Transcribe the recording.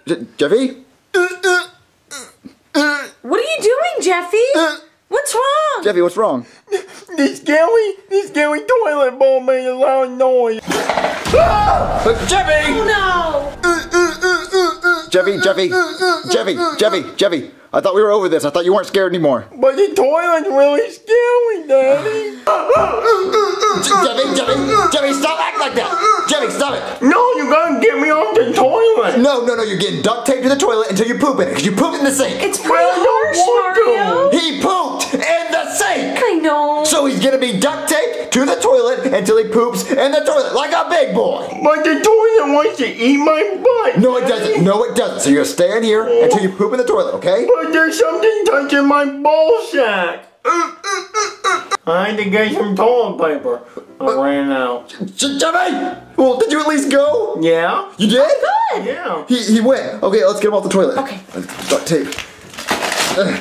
Jeffy? What are you doing, Jeffy? What's wrong? Jeffy, what's wrong? This scary toilet bowl made a loud noise. Jeffy! Oh no! Jeffy. I thought we were over this. I thought you weren't scared anymore. But the toilet's really scary, Daddy. Jeffy, stop acting like that. Jeffy, stop it. No, you gotta get me off the toilet. No, you're getting duct taped to the toilet until you poop in it, because you poop in the sink. It's pretty harsh, Mario. He pooped in the sink. I know. So he's gonna be duct taped to the toilet until he poops in the toilet, like a big boy. But the toilet wants to eat my butt. No, it doesn't. So you're gonna stay in here until you poop in the toilet, okay? But there's something touching my ball sack. I had to get some toilet paper. I ran out. Jeffy! Well, did you at least go? Yeah? You did? Good. Yeah. He went. Okay, let's get him off the toilet. Okay. Duct tape.